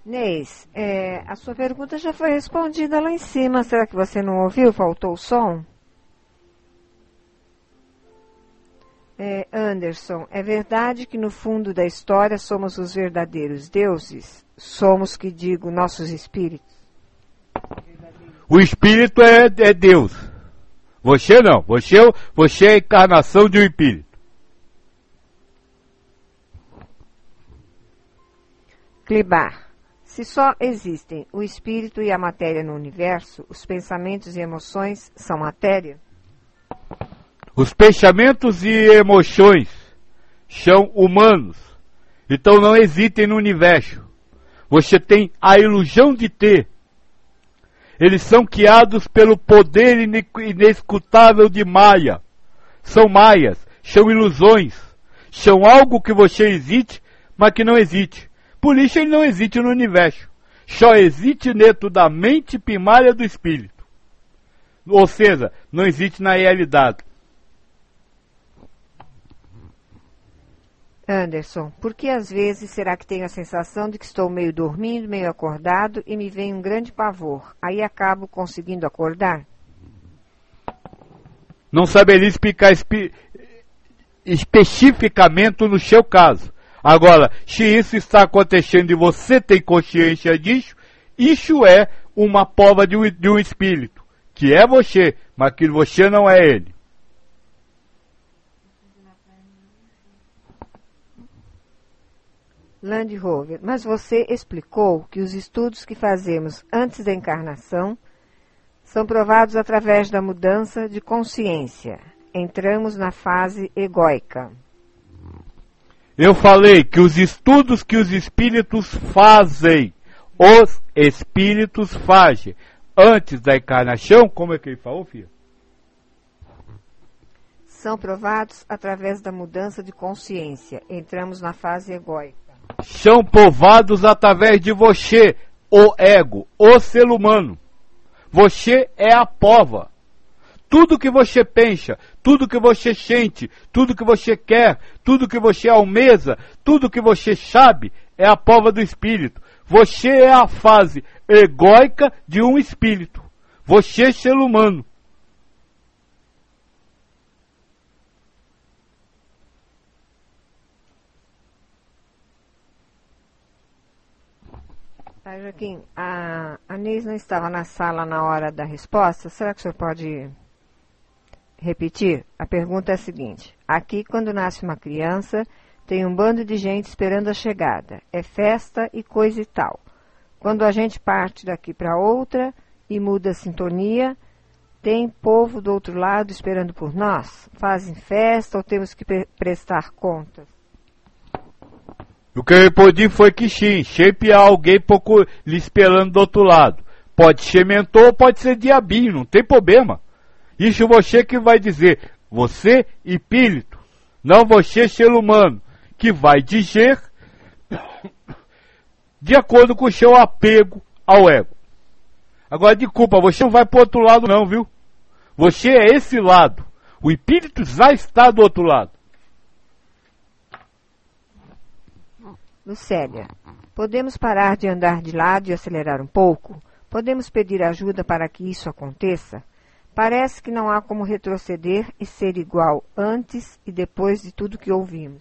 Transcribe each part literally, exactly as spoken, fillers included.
Neis, é, a sua pergunta já foi respondida lá em cima. Será que você não ouviu? Faltou o som? É, Anderson, é verdade que no fundo da história somos os verdadeiros deuses? Somos, que digo, nossos espíritos? O espírito é, é Deus. Você não. Você, você é a encarnação de um espírito. Clibar. Se só existem o espírito e a matéria no universo, os pensamentos e emoções são matéria? Os pensamentos e emoções são humanos. Então não existem no universo. Você tem a ilusão de ter. Eles são criados pelo poder inescrutável de Maia. São maias, são ilusões. São algo que você existe, mas que não existe. Por isso ele não existe no universo. Só existe dentro da mente primária do espírito. Ou seja, não existe na realidade. Anderson, por que às vezes será que tenho a sensação de que estou meio dormindo, meio acordado e me vem um grande pavor? Aí acabo conseguindo acordar? Não saberia explicar espe especificamente no seu caso. Agora, se isso está acontecendo e você tem consciência disso, isso é uma prova de um, de um espírito, que é você, mas que você não é ele. Land Rover, mas você explicou que os estudos que fazemos antes da encarnação são provados através da mudança de consciência. Entramos na fase egóica. Eu falei que os estudos que os espíritos fazem, os espíritos fazem, antes da encarnação, como é que ele falou, filha? São provados através da mudança de consciência. Entramos na fase egóica. São provados através de você, o ego, o ser humano. Você é a prova. Tudo que você pensa, tudo que você sente, tudo que você quer, tudo que você almeja, tudo que você sabe, é a prova do espírito. Você é a fase egóica de um espírito. Você é ser humano. Ah, Joaquim, a, a Neis não estava na sala na hora da resposta. Será que o senhor pode repetir? A pergunta é a seguinte. Aqui, quando nasce uma criança, tem um bando de gente esperando a chegada. É festa e coisa e tal. Quando a gente parte daqui para outra e muda a sintonia, tem povo do outro lado esperando por nós? Fazem festa ou temos que pre- prestar contas? O que eu respondi foi que sim, sempre há alguém pouco lhe esperando do outro lado. Pode ser mentor, pode ser diabinho, não tem problema. Isso você que vai dizer, você espírito, não você ser humano, que vai dizer de acordo com o seu apego ao ego. Agora, desculpa, você não vai para o outro lado não, viu? Você é esse lado. O espírito já está do outro lado. Lucélia, podemos parar de andar de lado e acelerar um pouco? Podemos pedir ajuda para que isso aconteça? Parece que não há como retroceder e ser igual antes e depois de tudo que ouvimos.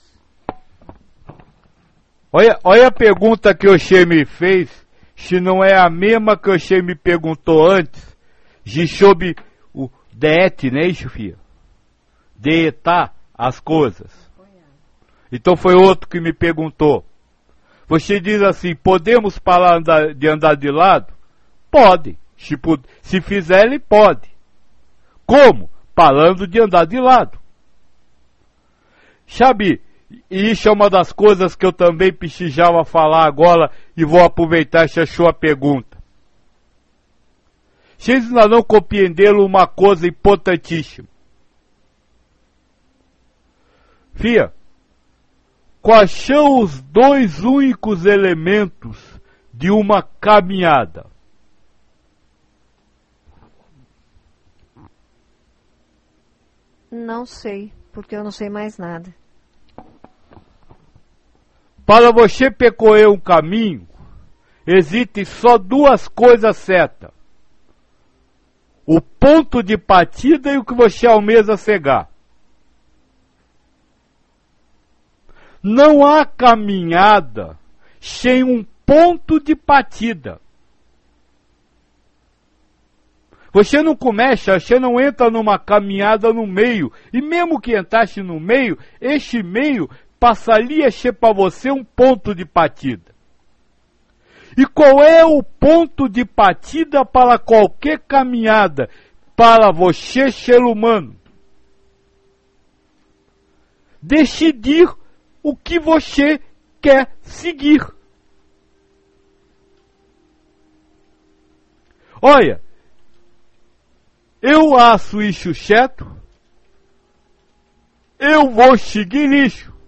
Olha, olha a pergunta que o Xê me fez, se não é a mesma que o Xê me perguntou antes, de sobre o deet, né, filha? Deetar as coisas. Então foi outro que me perguntou. Você diz assim, podemos parar de andar de lado? Pode. Se, se fizer, ele pode. Como? Parando de andar de lado. Sabe, e isso é uma das coisas que eu também precisava falar agora e vou aproveitar essa sua pergunta. Vocês ainda não compreenderam uma coisa importantíssima. Fia, quais são os dois únicos elementos de uma caminhada? Não sei, porque eu não sei mais nada. Para você percorrer um caminho, existem só duas coisas certas. O ponto de partida e o que você almeja chegar. Não há caminhada sem um ponto de partida. Você não começa, você não entra numa caminhada no meio. E mesmo que entrasse no meio, este meio passaria a ser para você um ponto de partida. E qual é o ponto de partida para qualquer caminhada, para você, ser humano? Decidir o que você quer seguir. Olha, eu acho isso certo, eu vou seguir isso.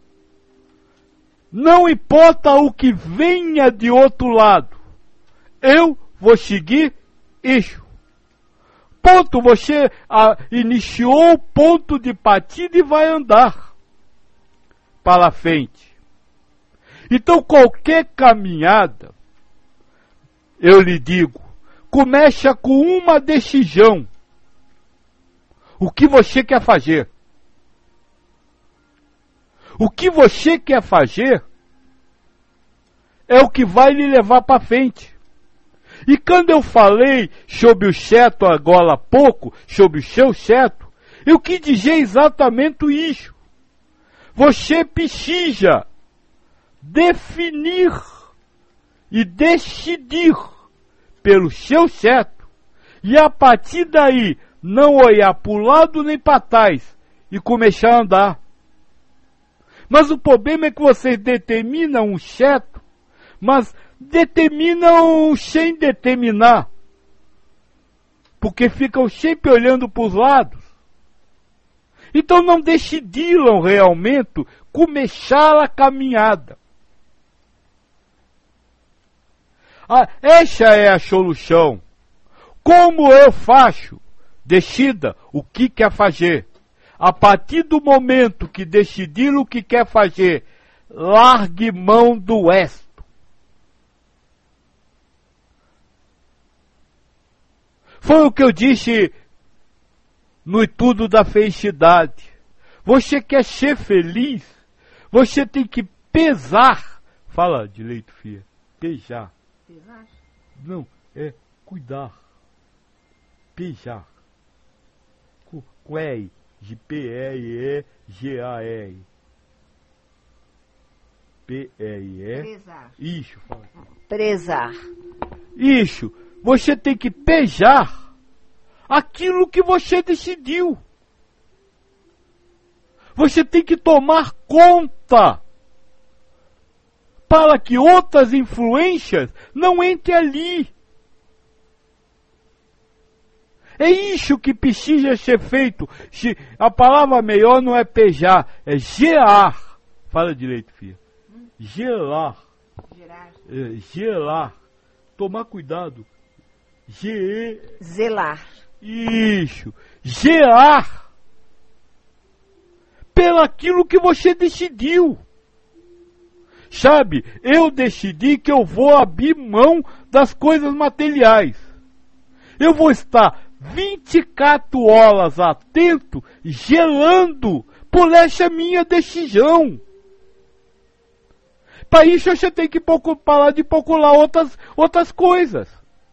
Não importa o que venha de outro lado, eu vou seguir isso. Ponto, você ah, iniciou o ponto de partida e vai andar para frente. Então qualquer caminhada, eu lhe digo, começa com uma decisão. O que você quer fazer? O que você quer fazer é o que vai lhe levar para frente. E quando eu falei sobre o certo agora há pouco, sobre o seu certo, eu quis dizer exatamente isso. Você precisa definir e decidir pelo seu certo, e a partir daí não olhar para o lado nem para trás e começar a andar. Mas o problema é que vocês determinam um certo, mas determinam sem determinar, porque ficam sempre olhando para os lados. Então não decidiram realmente começar a caminhada. Ah, essa é a solução. Como eu faço? Decida o que quer fazer. A partir do momento que decidir o que quer fazer, largue mão do resto. Foi o que eu disse no estudo da felicidade. Você quer ser feliz? Você tem que pesar. Fala direito, filha. Pesar. Pesar? Não, é cuidar. Pesar. Com R. De P R E G A R. P R E. Prezar. Isso. Prezar. Isso. Você tem que pesar aquilo que você decidiu. Você tem que tomar conta para que outras influências não entrem ali. É isso que precisa ser feito. A palavra melhor não é pejar, é gerar. Fala direito, filha. Hum? Gerar. Gerar. É, gerar. Tomar cuidado. Ge... Zelar. Isso. Gerar. Pelaquilo que você decidiu. Sabe, eu decidi que eu vou abrir mão das coisas materiais. Eu vou estar vinte e quatro horas atento, gelando por essa minha decisão. Para isso você tem que parar de procurar outras, outras coisas.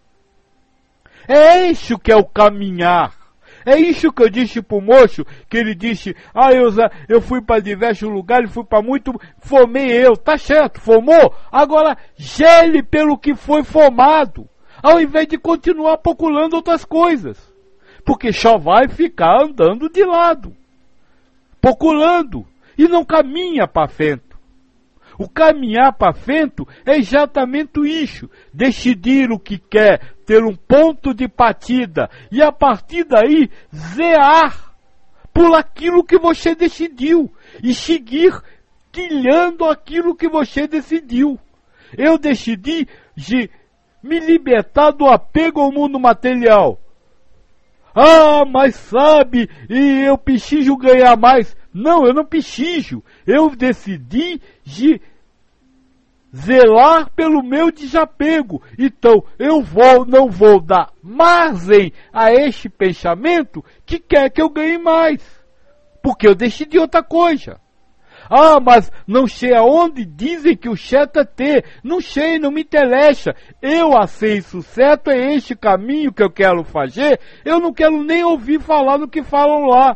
É isso que é o caminhar. É isso que eu disse pro moço, que ele disse, ah, eu, eu fui para diversos lugares, fui para muito, formei eu. Tá certo, formou? Agora gele pelo que foi formado, ao invés de continuar procurando outras coisas. Porque só vai ficar andando de lado, procurando, e não caminha para frente. O caminhar para frente é exatamente isso. Decidir o que quer, ter um ponto de partida, e a partir daí, zear por aquilo que você decidiu, e seguir trilhando aquilo que você decidiu. Eu decidi de me libertar do apego ao mundo material. Ah, mas sabe, e eu preciso ganhar mais. Não, eu não preciso. Eu decidi de zelar pelo meu desapego. Então, eu vou, não vou dar margem a este pensamento que quer que eu ganhe mais. Porque eu decidi outra coisa. Ah, mas não sei aonde dizem que o certo é ter. Não sei, não me interessa. Eu aceito o certo, é este caminho que eu quero fazer. Eu não quero nem ouvir falar no que falam lá.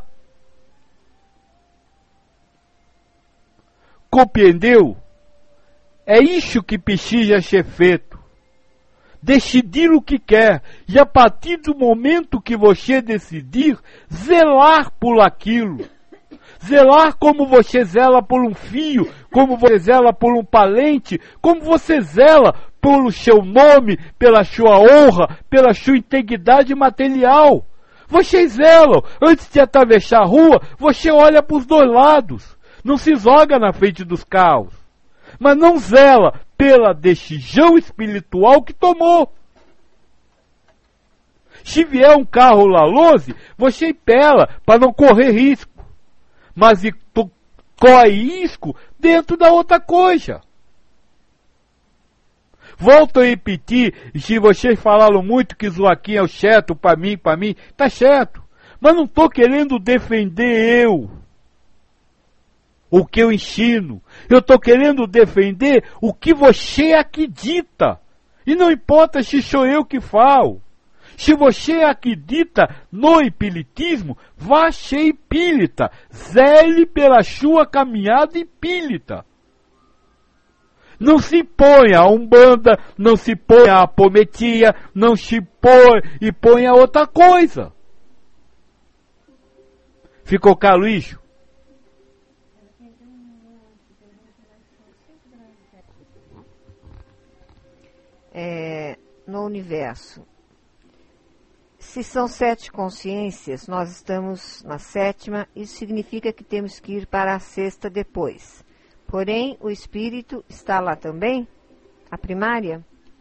Compreendeu? É isso que precisa ser feito. Decidir o que quer. E a partir do momento que você decidir, zelar por aquilo. Zelar como você zela por um fio, como você zela por um parente, como você zela pelo seu nome, pela sua honra, pela sua integridade material. Vocês zelam. Antes de atravessar a rua, você olha para os dois lados. Não se joga na frente dos carros. Mas não zela pela decisão espiritual que tomou. Se vier um carro lalose, você impela para não correr risco. Mas corre risco dentro da outra coisa. Volto a repetir, se vocês falaram muito que Joaquim é o certo para mim, para mim, tá certo. Mas não estou querendo defender eu. O que eu ensino. Eu estou querendo defender o que você acredita. E não importa se sou eu que falo. Se você acredita no espiritismo, vá ser espírita. Zele pela sua caminhada espírita. Não se ponha a umbanda, não se ponha a apometia, não se põe e ponha outra coisa. Ficou claro isso? É, no universo. Se são sete consciências, nós estamos na sétima, isso significa que temos que ir para a sexta depois. Porém, o espírito está lá também? A primária?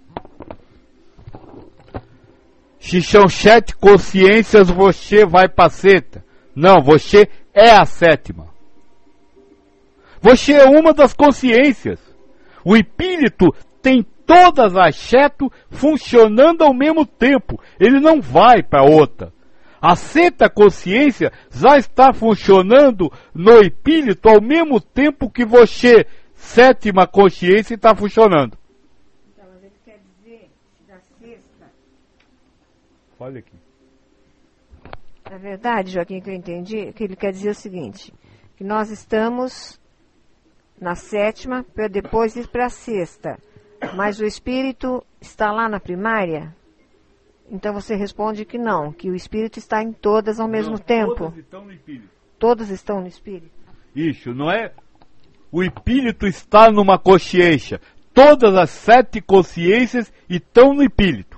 Se são sete consciências, você vai para a sexta. Não, você é a sétima. Você é uma das consciências. O espírito tem todas as sete funcionando ao mesmo tempo. Ele não vai para outra. A sexta consciência já está funcionando no espírito ao mesmo tempo que você, sétima consciência, está funcionando. Então, mas ele quer dizer da sexta. Olha aqui. Na verdade, Joaquim, que eu entendi, que ele quer dizer o seguinte, que nós estamos na sétima para depois ir para a sexta. Mas o espírito está lá na primária? Então você responde que não, que o espírito está em todas ao mesmo não, tempo. Todas estão no espírito. Todas estão no espírito? Isso, não é? O espírito está numa consciência. Todas as sete consciências estão no espírito.